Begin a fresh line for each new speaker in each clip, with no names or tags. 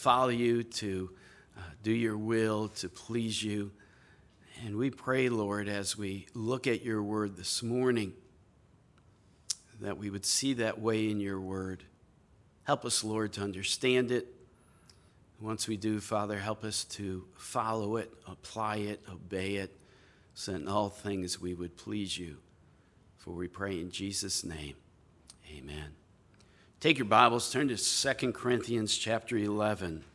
follow you, to do your will, to please you. And we pray, Lord, as we look at your word this morning, that we would see that way in your word. Help us, Lord, to understand it. Once we do, Father, help us to follow it, apply it, obey it, so that in all things we would please you. For we pray in Jesus' name, amen. Take your Bibles, turn to 2 Corinthians chapter 11.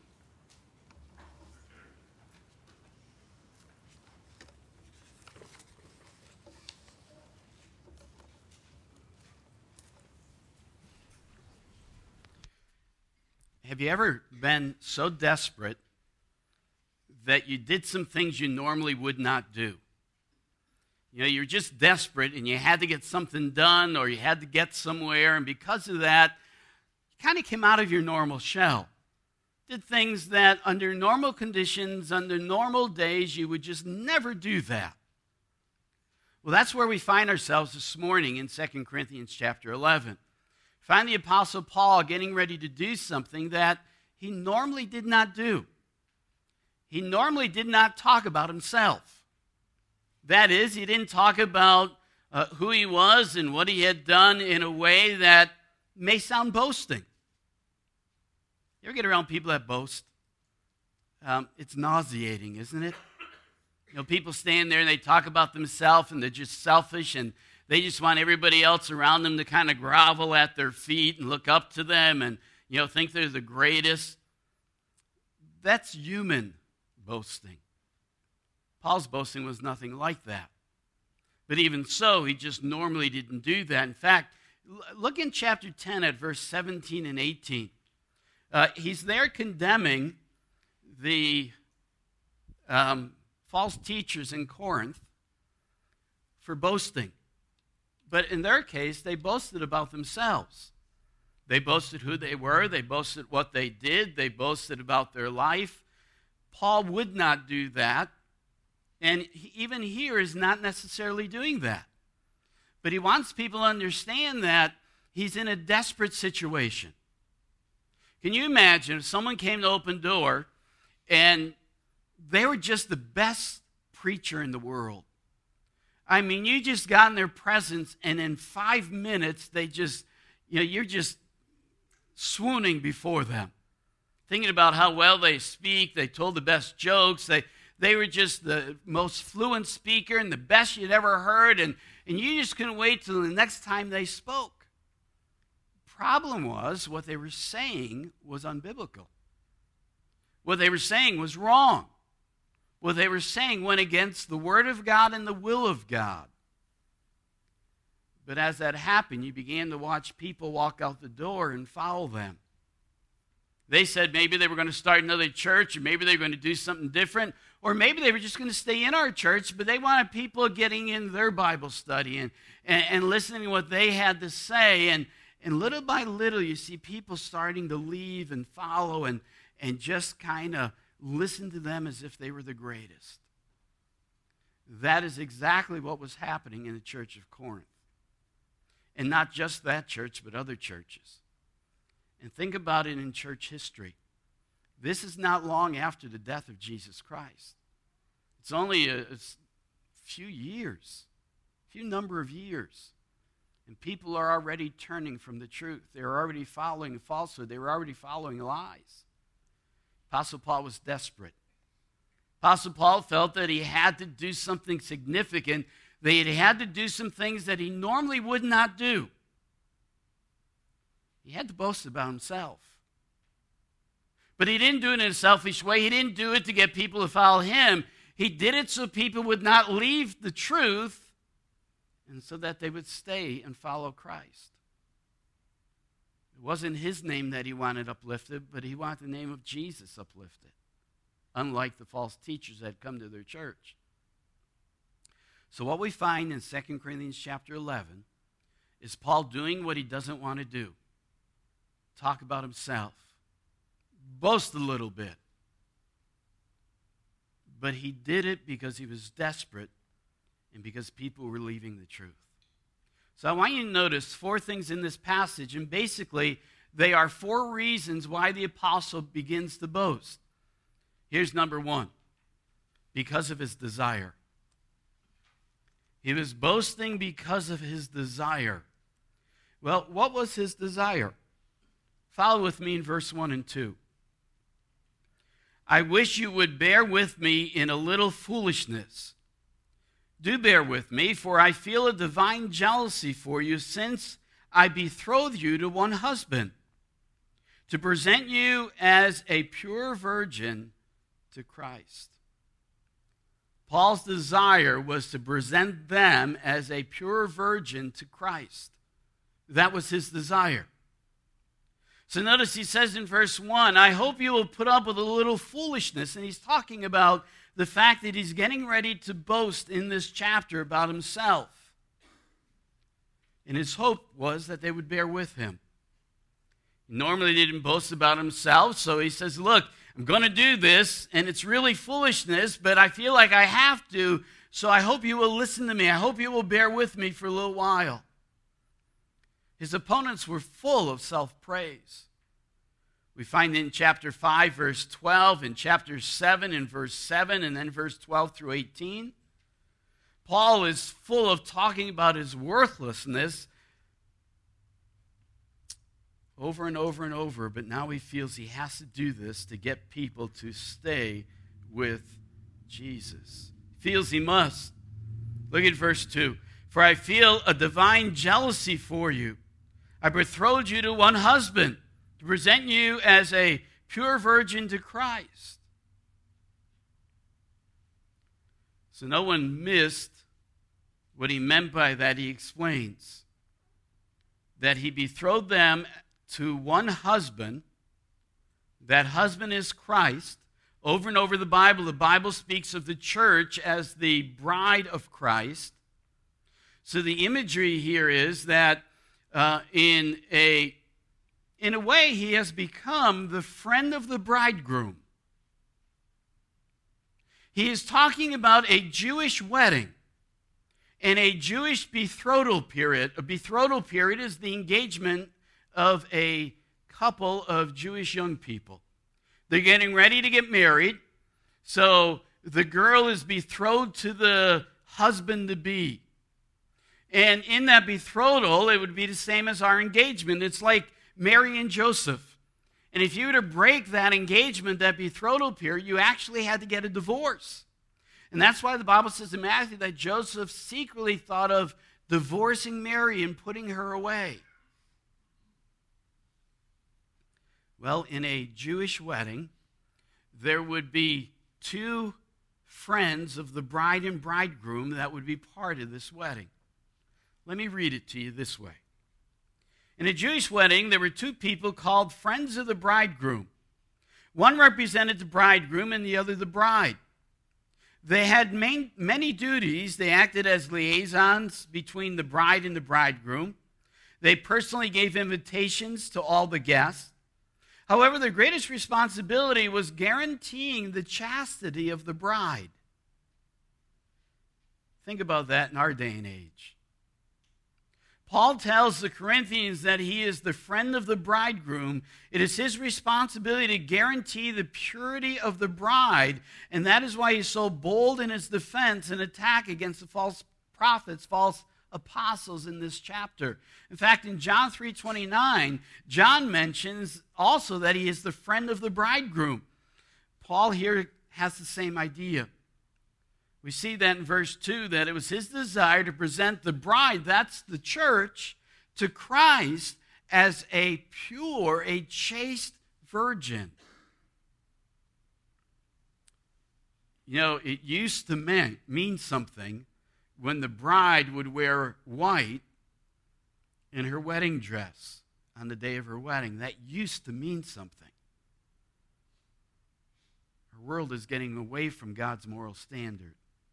Have you ever been so desperate that you did some things you normally would not do? You know, you're just desperate and you had to get something done or you had to get somewhere, and because of that, you kind of came out of your normal shell. Did things that under normal conditions, under normal days, you would just never do that. Well, that's where we find ourselves this morning in 2 Corinthians chapter 11. Find the Apostle Paul getting ready to do something that he normally did not do. He normally did not talk about himself. That is, he didn't talk about who he was and what he had done in a way that may sound boasting. You ever get around people that boast? It's nauseating, isn't it? You know, people stand there and they talk about themselves and they're just selfish and they just want everybody else around them to kind of grovel at their feet and look up to them and, you know, think they're the greatest. That's human boasting. Paul's boasting was nothing like that. But even so, he just normally didn't do that. In fact, look in chapter 10 at verse 17 and 18. He's there condemning the false teachers in Corinth for boasting. But in their case, they boasted about themselves. They boasted who they were. They boasted what they did. They boasted about their life. Paul would not do that. And even here is not necessarily doing that. But he wants people to understand that he's in a desperate situation. Can you imagine if someone came to Open Door and they were just the best preacher in the world? I mean, you just got in their presence, and in 5 minutes, they just, you know, you're just swooning before them. Thinking about how well they speak, they told the best jokes, they were just the most fluent speaker and the best you'd ever heard, and you just couldn't wait till the next time they spoke. Problem was, what they were saying was unbiblical. What they were saying was wrong. What they were saying went against the Word of God and the will of God. But as that happened, you began to watch people walk out the door and follow them. They said maybe they were going to start another church, or maybe they were going to do something different, or maybe they were just going to stay in our church, but they wanted people getting in their Bible study and listening to what they had to say. And little by little, you see people starting to leave and follow and just kind of listen to them as if they were the greatest. That is exactly what was happening in the church of Corinth. And not just that church, but other churches. And think about it in church history. This is not long after the death of Jesus Christ. It's only a few number of years. And people are already turning from the truth. They're already following falsehood. They were already following lies. Apostle Paul was desperate. Apostle Paul felt that he had to do something significant, that he had to do some things that he normally would not do. He had to boast about himself. But he didn't do it in a selfish way. He didn't do it to get people to follow him. He did it so people would not leave the truth and so that they would stay and follow Christ. It wasn't his name that he wanted uplifted, but he wanted the name of Jesus uplifted, unlike the false teachers that had come to their church. So what we find in 2 Corinthians chapter 11 is Paul doing what he doesn't want to do. Talk about himself. Boast a little bit. But he did it because he was desperate and because people were leaving the truth. So I want you to notice 4 things in this passage, and basically they are 4 reasons why the apostle begins to boast. Here's number 1. Because of his desire. He was boasting because of his desire. Well, what was his desire? Follow with me in verse 1 and 2. I wish you would bear with me in a little foolishness. Do bear with me, for I feel a divine jealousy for you, since I betroth you to one husband, to present you as a pure virgin to Christ. Paul's desire was to present them as a pure virgin to Christ. That was his desire. So notice he says in verse 1, I hope you will put up with a little foolishness. And he's talking about the fact that he's getting ready to boast in this chapter about himself. And his hope was that they would bear with him. Normally he didn't boast about himself, so he says, look, I'm going to do this, and it's really foolishness, but I feel like I have to, so I hope you will listen to me. I hope you will bear with me for a little while. His opponents were full of self-praise. We find in chapter 5, verse 12, in chapter 7, in verse 7, and then verse 12 through 18. Paul is full of talking about his worthlessness over and over and over, but now he feels he has to do this to get people to stay with Jesus. He feels he must. Look at verse 2. For I feel a divine jealousy for you. I betrothed you to one husband, to present you as a pure virgin to Christ. So no one missed what he meant by that. He explains that he betrothed them to one husband. That husband is Christ. Over and over the Bible speaks of the church as the bride of Christ. So the imagery here is that in a way, he has become the friend of the bridegroom. He is talking about a Jewish wedding and a Jewish betrothal period. A betrothal period is the engagement of a couple of Jewish young people. They're getting ready to get married, so the girl is betrothed to the husband-to-be. And in that betrothal, it would be the same as our engagement. It's like Mary and Joseph. And if you were to break that engagement, that betrothal period, you actually had to get a divorce. And that's why the Bible says in Matthew that Joseph secretly thought of divorcing Mary and putting her away. Well, in a Jewish wedding, there would be 2 friends of the bride and bridegroom that would be part of this wedding. Let me read it to you this way. In a Jewish wedding, there were 2 people called friends of the bridegroom. One represented the bridegroom and the other the bride. They had many duties. They acted as liaisons between the bride and the bridegroom. They personally gave invitations to all the guests. However, their greatest responsibility was guaranteeing the chastity of the bride. Think about that in our day and age. Paul tells the Corinthians that he is the friend of the bridegroom. It is his responsibility to guarantee the purity of the bride, and that is why he's so bold in his defense and attack against the false prophets, false apostles in this chapter. In fact, in John 3:29, John mentions also that he is the friend of the bridegroom. Paul here has the same idea. We see that in verse 2, that it was his desire to present the bride, that's the church, to Christ as a pure, a chaste virgin. You know, it used to mean something when the bride would wear white in her wedding dress on the day of her wedding. That used to mean something. Our world is getting away from God's moral standard.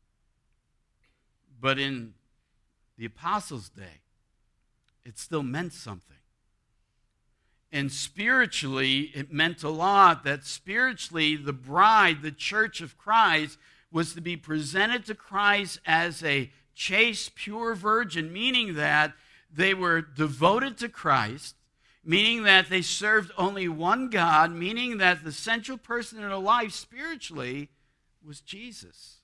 But in the apostles' day, it still meant something. And spiritually, it meant a lot that spiritually the bride, the church of Christ, was to be presented to Christ as a chaste, pure virgin, meaning that they were devoted to Christ. meaning that they served only one God, meaning that the central person in their life spiritually was Jesus.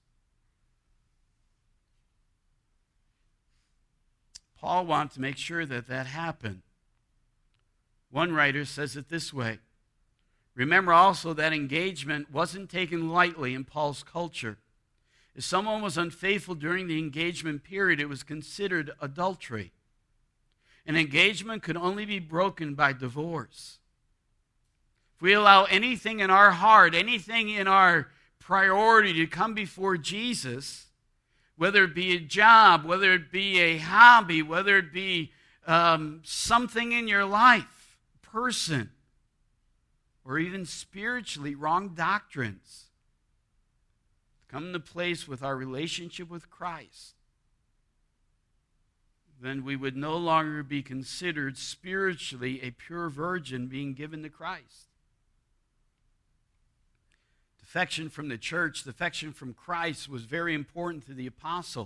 Paul wanted to make sure that that happened. One writer says it this way: remember also that engagement wasn't taken lightly in Paul's culture. If someone was unfaithful during the engagement period, it was considered adultery. An engagement could only be broken by divorce. If we allow anything in our heart, anything in our priority to come before Jesus, whether it be a job, whether it be a hobby, whether it be something in your life, person, or even spiritually wrong doctrines, come into place with our relationship with Christ, then we would no longer be considered spiritually a pure virgin being given to Christ. Defection from the church, defection from Christ was very important to the apostle.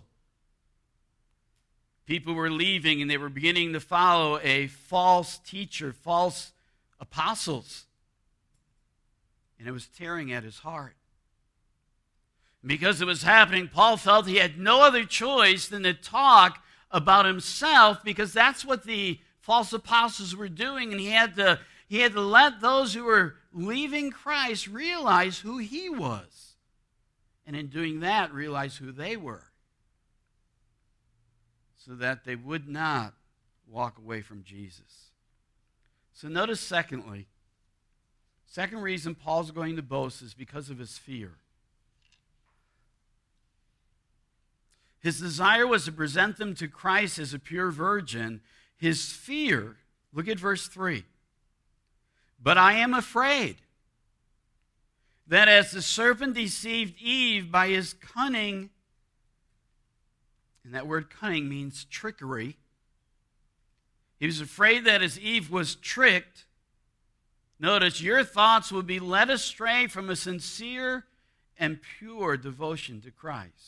People were leaving and they were beginning to follow a false teacher, false apostles. And it was tearing at his heart. Because it was happening, Paul felt he had no other choice than to talk about himself, because that's what the false apostles were doing, and he had to let those who were leaving Christ realize who he was, and in doing that, realize who they were, so that they would not walk away from Jesus. So notice second reason Paul's going to boast is because of his fear. His desire was to present them to Christ as a pure virgin. His fear, look at verse 3. But I am afraid that as the serpent deceived Eve by his cunning, and that word cunning means trickery. He was afraid that as Eve was tricked, notice, your thoughts will be led astray from a sincere and pure devotion to Christ.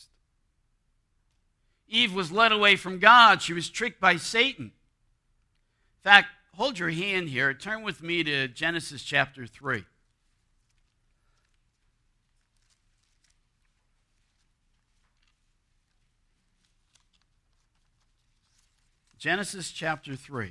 Eve was led away from God. She was tricked by Satan. In fact, hold your hand here. Turn with me to Genesis chapter 3. Genesis chapter 3.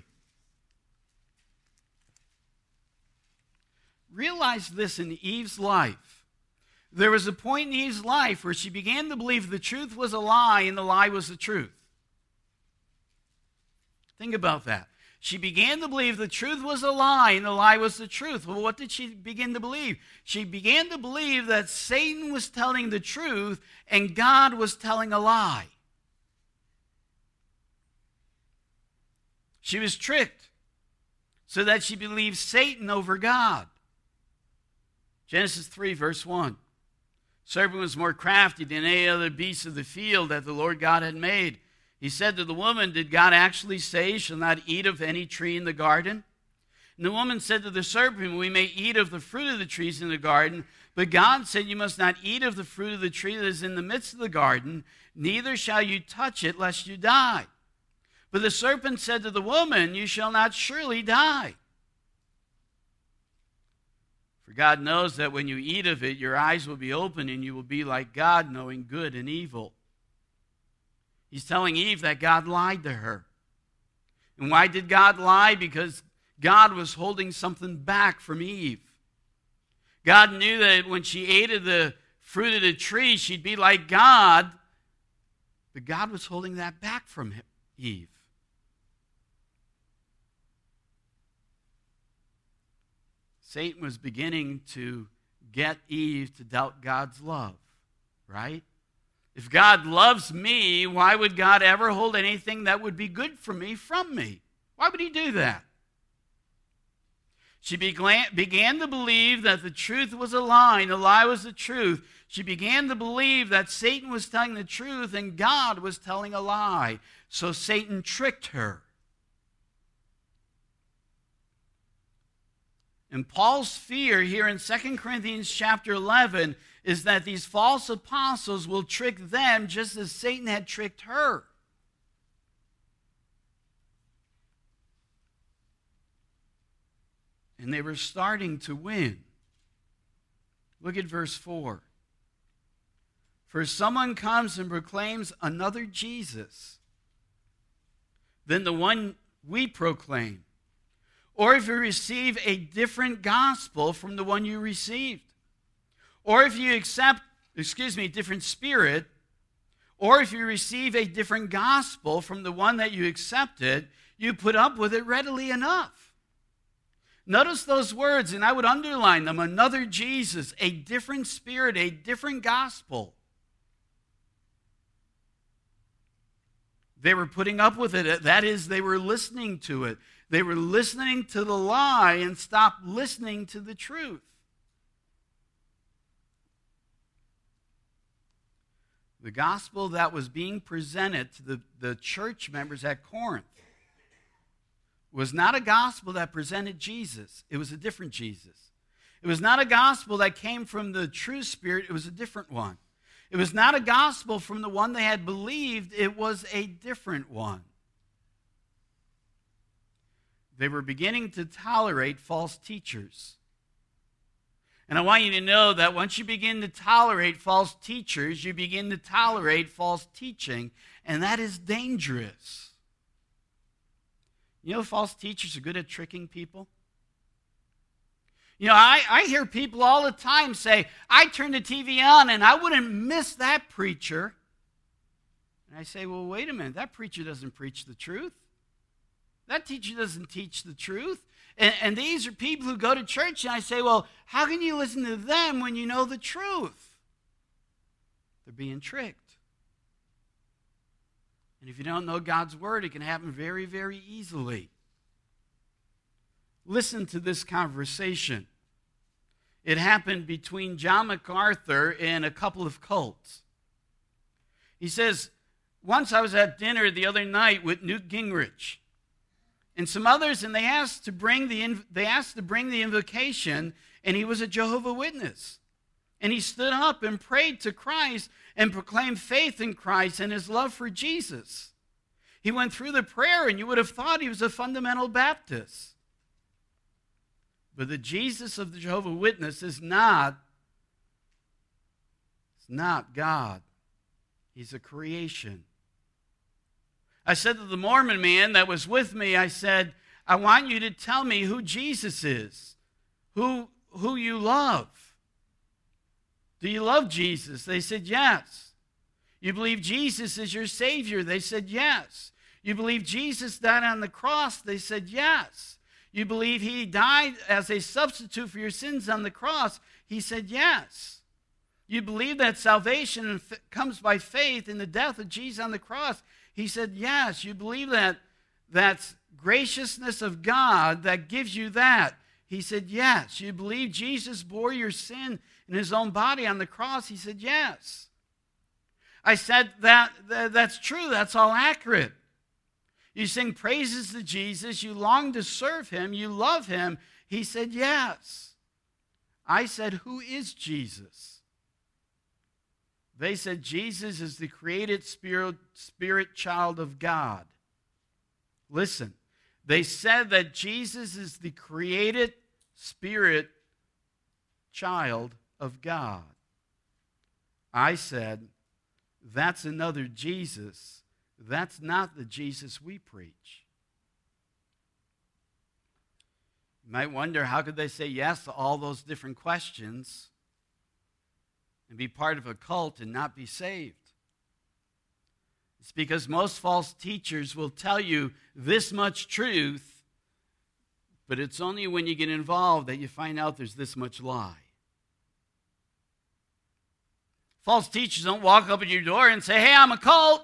Realize this in Eve's life. There was a point in Eve's life where she began to believe the truth was a lie and the lie was the truth. Think about that. She began to believe the truth was a lie and the lie was the truth. Well, what did she begin to believe? She began to believe that Satan was telling the truth and God was telling a lie. She was tricked so that she believed Satan over God. Genesis 3, verse 1. Serpent was more crafty than any other beast of the field that the Lord God had made. He said to the woman, did God actually say, you shall not eat of any tree in the garden? And the woman said to the serpent, we may eat of the fruit of the trees in the garden, but God said, you must not eat of the fruit of the tree that is in the midst of the garden, neither shall you touch it, lest you die. But the serpent said to the woman, you shall not surely die. For God knows that when you eat of it, your eyes will be open and you will be like God, knowing good and evil. He's telling Eve that God lied to her. And why did God lie? Because God was holding something back from Eve. God knew that when she ate of the fruit of the tree, she'd be like God. But God was holding that back from Eve. Satan was beginning to get Eve to doubt God's love, right? If God loves me, why would God ever hold anything that would be good for me from me? Why would he do that? She began to believe that the truth was a lie and the lie was the truth. She began to believe that Satan was telling the truth and God was telling a lie. So Satan tricked her. And Paul's fear here in 2 Corinthians chapter 11 is that these false apostles will trick them just as Satan had tricked her. and they were starting to win. Look at verse 4. For someone comes and proclaims another Jesus than the one we proclaim, or if you receive a different gospel from the one you received, or if you accept, a different spirit, or if you receive a different gospel from the one that you accepted, you put up with it readily enough. Notice those words, and I would underline them: another Jesus, a different spirit, a different gospel. They were putting up with it. That is, they were listening to it. They were listening to the lie and stopped listening to the truth. The gospel that was being presented to the church members at Corinth was not a gospel that presented Jesus. It was a different Jesus. It was not a gospel that came from the true Spirit. It was a different one. It was not a gospel from the one they had believed. It was a different one. They were beginning to tolerate false teachers. And I want you to know that once you begin to tolerate false teachers, you begin to tolerate false teaching, and that is dangerous. You know, false teachers are good at tricking people. You know, I hear people all the time say, I turn the TV on and I wouldn't miss that preacher. And I say, well, wait a minute, that preacher doesn't preach the truth. That teacher doesn't teach the truth. And these are people who go to church, and I say, well, how can you listen to them when you know the truth? They're being tricked. And if you don't know God's word, it can happen very, very easily. Listen to this conversation. It happened between John MacArthur and a couple of cults. He says, once I was at dinner the other night with Newt Gingrich and some others, and they asked to bring the invocation, and he was a Jehovah's Witness. And he stood up and prayed to Christ and proclaimed faith in Christ and his love for Jesus. He went through the prayer, and you would have thought he was a fundamental Baptist. But the Jesus of the Jehovah's Witness is not God. He's a creation. I said to the Mormon man that was with me, I said, I want you to tell me who Jesus is, who you love. Do you love Jesus? They said, yes. You believe Jesus is your Savior? They said, yes. You believe Jesus died on the cross? They said, yes. You believe he died as a substitute for your sins on the cross? He said, yes. You believe that salvation comes by faith in the death of Jesus on the cross? He said, yes. You believe that that's graciousness of God that gives you that? He said, yes. You believe Jesus bore your sin in his own body on the cross? He said, yes. I said, that's true. That's all accurate. You sing praises to Jesus. You long to serve him. You love him. He said, yes. I said, who is Jesus? They said, Jesus is the created spirit child of God. Listen, they said that Jesus is the created spirit child of God. I said, that's another Jesus. That's not the Jesus we preach. You might wonder, how could they say yes to all those different questions and be part of a cult and not be saved? It's because most false teachers will tell you this much truth, but it's only when you get involved that you find out there's this much lie. False teachers don't walk up at your door and say, hey, I'm a cult.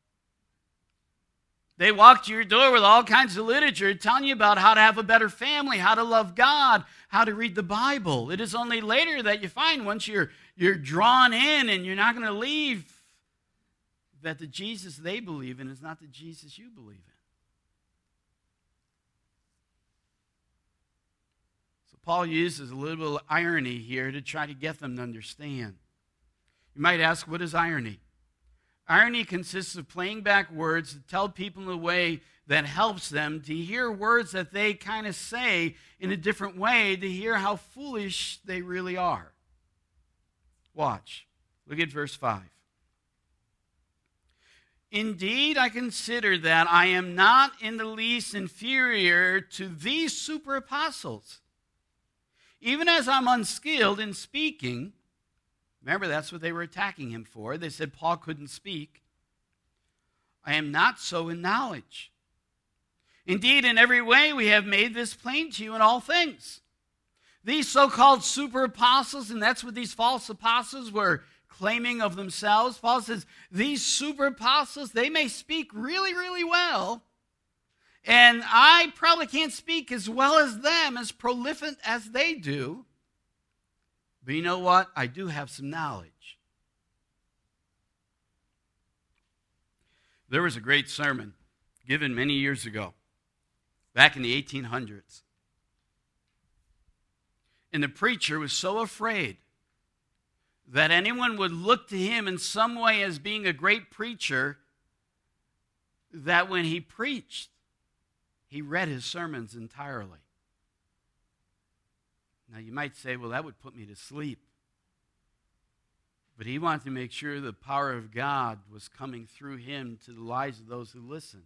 They walk to your door with all kinds of literature telling you about how to have a better family, how to love God, how to read the Bible. It is only later that you find, once you're drawn in and you're not going to leave, that the Jesus they believe in is not the Jesus you believe in. So Paul uses a little bit of irony here to try to get them to understand. You might ask, what is irony? Irony consists of playing back words to tell people in a way that helps them to hear words that they kind of say in a different way, to hear how foolish they really are. Watch. Look at verse 5. Indeed, I consider that I am not in the least inferior to these super apostles. Even as I'm unskilled in speaking, remember that's what they were attacking him for. They said Paul couldn't speak. I am not so in knowledge. Indeed, in every way we have made this plain to you in all things. These so-called super apostles, and that's what these false apostles were claiming of themselves. Paul says, these super apostles, they may speak really, really well, and I probably can't speak as well as them, as prolific as they do. But you know what? I do have some knowledge. There was a great sermon given many years ago, back in the 1800s. And the preacher was so afraid that anyone would look to him in some way as being a great preacher that when he preached, he read his sermons entirely. Now you might say, well, that would put me to sleep. But he wanted to make sure the power of God was coming through him to the lives of those who listened.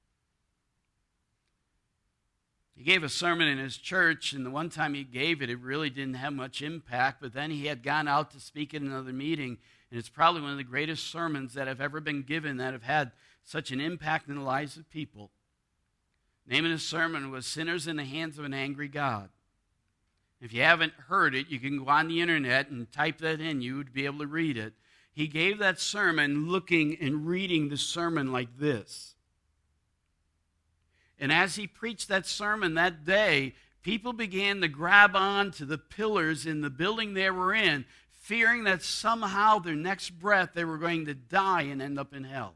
He gave a sermon in his church, and the one time he gave it, it really didn't have much impact, but then he had gone out to speak at another meeting, and it's probably one of the greatest sermons that have ever been given that have had such an impact in the lives of people. The name of his sermon was Sinners in the Hands of an Angry God. If you haven't heard it, you can go on the internet and type that in. You would be able to read it. He gave that sermon looking and reading the sermon like this. And as he preached that sermon that day, people began to grab on to the pillars in the building they were in, fearing that somehow their next breath they were going to die and end up in hell.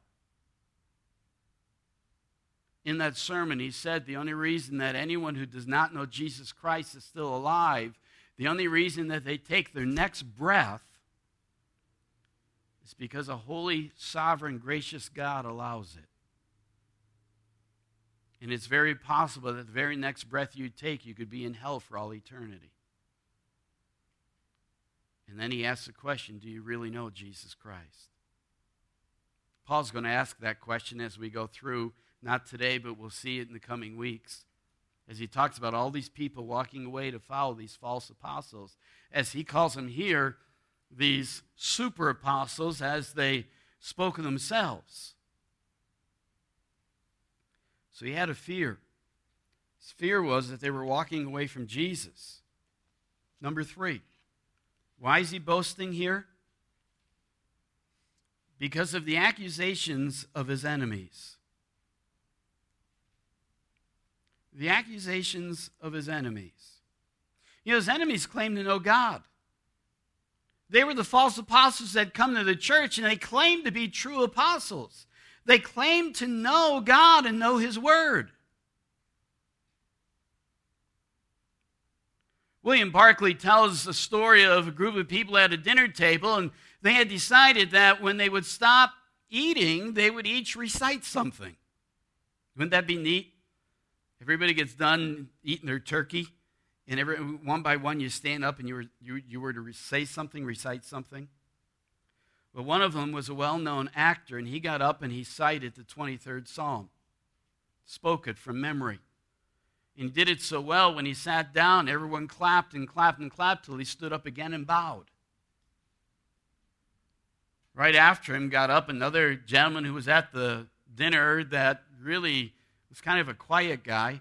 In that sermon, he said the only reason that anyone who does not know Jesus Christ is still alive, the only reason that they take their next breath is because a holy, sovereign, gracious God allows it. And it's very possible that the very next breath you take, you could be in hell for all eternity. And then he asks the question, do you really know Jesus Christ? Paul's going to ask that question as we go through, not today, but we'll see it in the coming weeks, as he talks about all these people walking away to follow these false apostles. As he calls them here, these super apostles, as they spoke of themselves. So he had a fear. His fear was that they were walking away from Jesus. Number 3, why is he boasting here? Because of the accusations of his enemies. The accusations of his enemies. You know, his enemies claimed to know God. They were the false apostles that had come to the church, and they claimed to be true apostles. They claimed to know God and know his word. William Barclay tells a story of a group of people at a dinner table, and they had decided that when they would stop eating, they would each recite something. Wouldn't that be neat? Everybody gets done eating their turkey, and one by one you stand up and you were to say something, recite something. But one of them was a well-known actor, and he got up and he cited the 23rd Psalm, spoke it from memory. And he did it so well, when he sat down, everyone clapped and clapped and clapped till he stood up again and bowed. Right after him got up another gentleman who was at the dinner that really was kind of a quiet guy.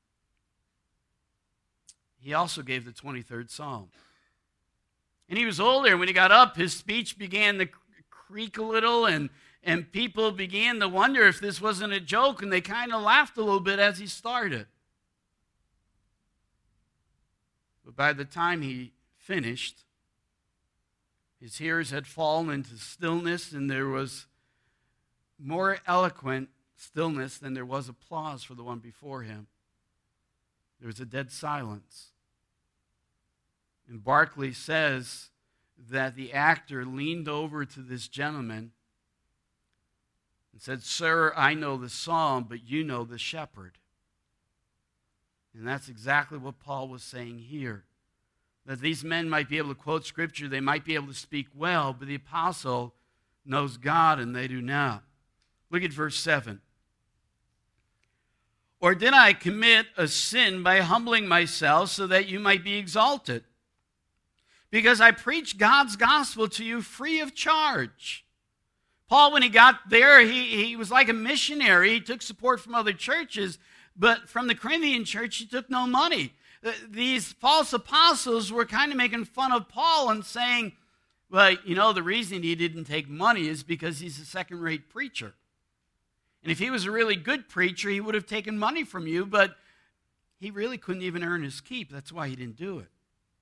He also gave the 23rd Psalm. And he was older. When he got up, his speech began to creak a little, and people began to wonder if this wasn't a joke, and they kind of laughed a little bit as he started. But by the time he finished, his hearers had fallen into stillness, and there was more eloquent stillness than there was applause for the one before him. There was a dead silence. And Barclay says that the actor leaned over to this gentleman and said, "Sir, I know the psalm, but you know the shepherd." And that's exactly what Paul was saying here. That these men might be able to quote Scripture, they might be able to speak well, but the apostle knows God and they do not. Look at verse 7. "Or did I commit a sin by humbling myself so that you might be exalted? Because I preach God's gospel to you free of charge." Paul, when he got there, he was like a missionary. He took support from other churches, but from the Corinthian church, he took no money. These false apostles were kind of making fun of Paul and saying, well, the reason he didn't take money is because he's a second-rate preacher. And if he was a really good preacher, he would have taken money from you, but he really couldn't even earn his keep. That's why he didn't do it.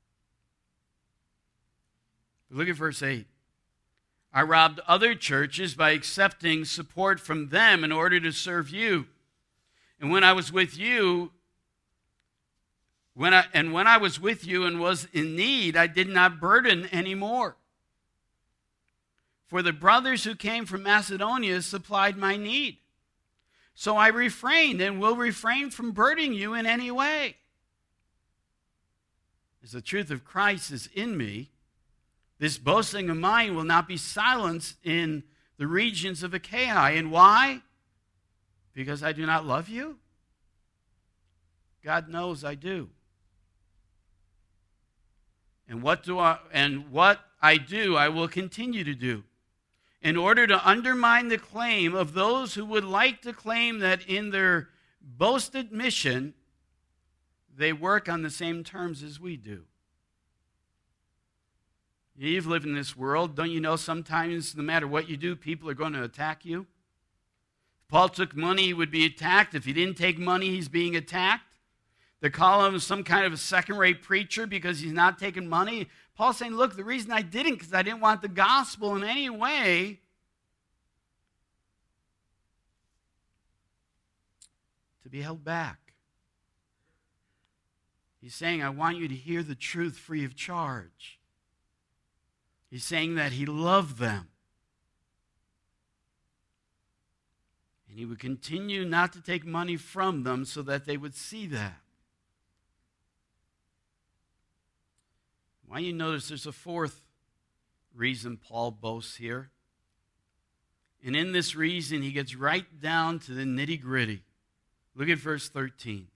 But look at verse 8. "I robbed other churches by accepting support from them in order to serve you. And when I was with you, when I was with you and was in need, I did not burden anymore. For the brothers who came from Macedonia supplied my need. So I refrained and will refrain from burdening you in any way. As the truth of Christ is in me, this boasting of mine will not be silenced in the regions of Achaia." And why? Because I do not love you? God knows I do. And what I do, I will continue to do, in order to undermine the claim of those who would like to claim that in their boasted mission, they work on the same terms as we do. You've lived in this world. Don't you know sometimes no matter what you do, people are going to attack you? If Paul took money, he would be attacked. If he didn't take money, he's being attacked. They call him some kind of a second-rate preacher because he's not taking money. Paul's saying, look, the reason I didn't, because I didn't want the gospel in any way to be held back. He's saying, I want you to hear the truth free of charge. He's saying that he loved them. And he would continue not to take money from them so that they would see that. Why you notice there's a fourth reason Paul boasts here. And in this reason, he gets right down to the nitty-gritty. Look at verse 13.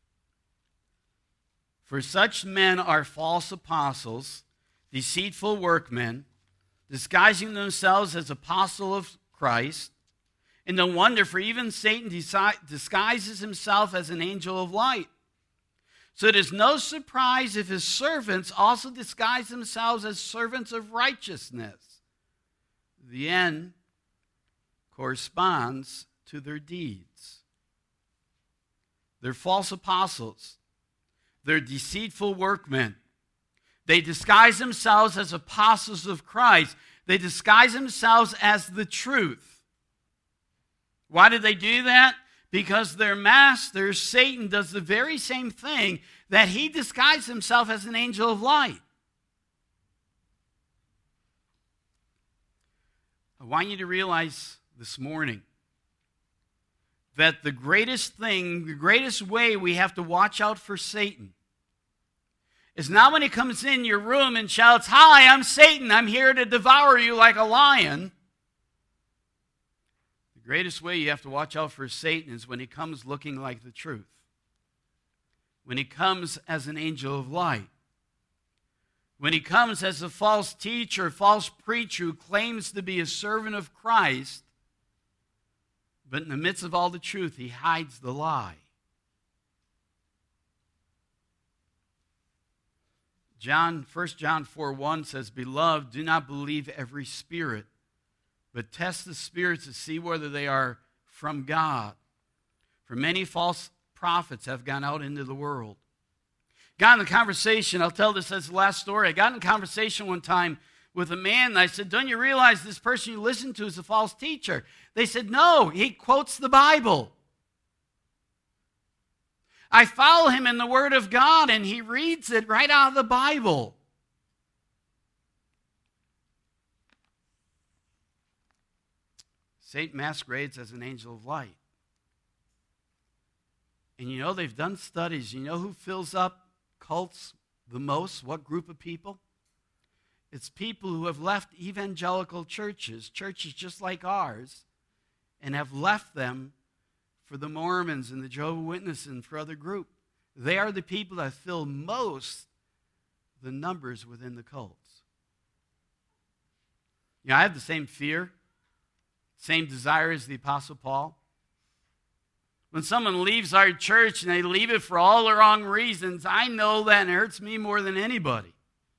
"For such men are false apostles, deceitful workmen, disguising themselves as apostles of Christ. And no wonder, for even Satan disguises himself as an angel of light. So it is no surprise if his servants also disguise themselves as servants of righteousness. The end corresponds to their deeds." They're false apostles. They're deceitful workmen. They disguise themselves as apostles of Christ. They disguise themselves as the truth. Why did they do that? Because their master, Satan, does the very same thing, that he disguised himself as an angel of light. I want you to realize this morning that the greatest thing, the greatest way we have to watch out for Satan is not when he comes in your room and shouts, "Hi, I'm Satan, I'm here to devour you like a lion." The greatest way you have to watch out for Satan is when he comes looking like the truth. When he comes as an angel of light. When he comes as a false teacher, false preacher who claims to be a servant of Christ, but in the midst of all the truth, he hides the lie. 1 John 4:1 says, "Beloved, do not believe every spirit, but test the spirits to see whether they are from God. For many false prophets have gone out into the world." Got in a conversation, I'll tell this as the last story. I got in a conversation one time with a man, and I said, "Don't you realize this person you listen to is a false teacher?" They said, "No, he quotes the Bible. I follow him in the Word of God, and he reads it right out of the Bible." Satan masquerades as an angel of light. And you know, they've done studies. You know who fills up cults the most? What group of people? It's people who have left evangelical churches, churches just like ours, and have left them for the Mormons and the Jehovah's Witnesses and for other groups. They are the people that fill most the numbers within the cults. You know, I have the same fear, same desire as the Apostle Paul. When someone leaves our church and they leave it for all the wrong reasons, I know that, and it hurts me more than anybody.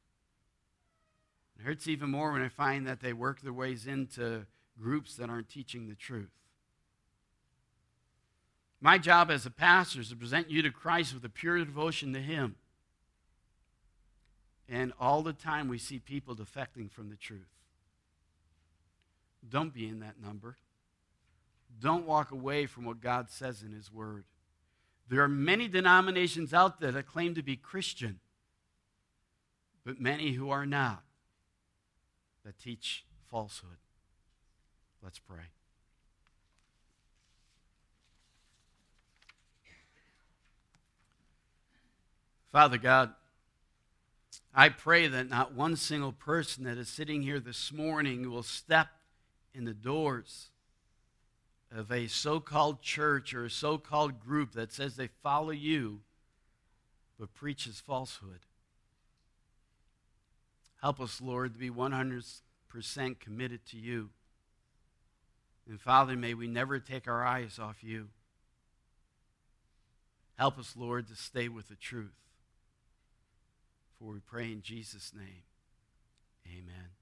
It hurts even more when I find that they work their ways into groups that aren't teaching the truth. My job as a pastor is to present you to Christ with a pure devotion to Him. And all the time we see people defecting from the truth. Don't be in that number. Don't walk away from what God says in His Word. There are many denominations out there that claim to be Christian, but many who are not, that teach falsehood. Let's pray. Father God, I pray that not one single person that is sitting here this morning will step in the doors of a so-called church or a so-called group that says they follow you but preaches falsehood. Help us, Lord, to be 100% committed to you. And Father, may we never take our eyes off you. Help us, Lord, to stay with the truth. For we pray in Jesus' name, amen.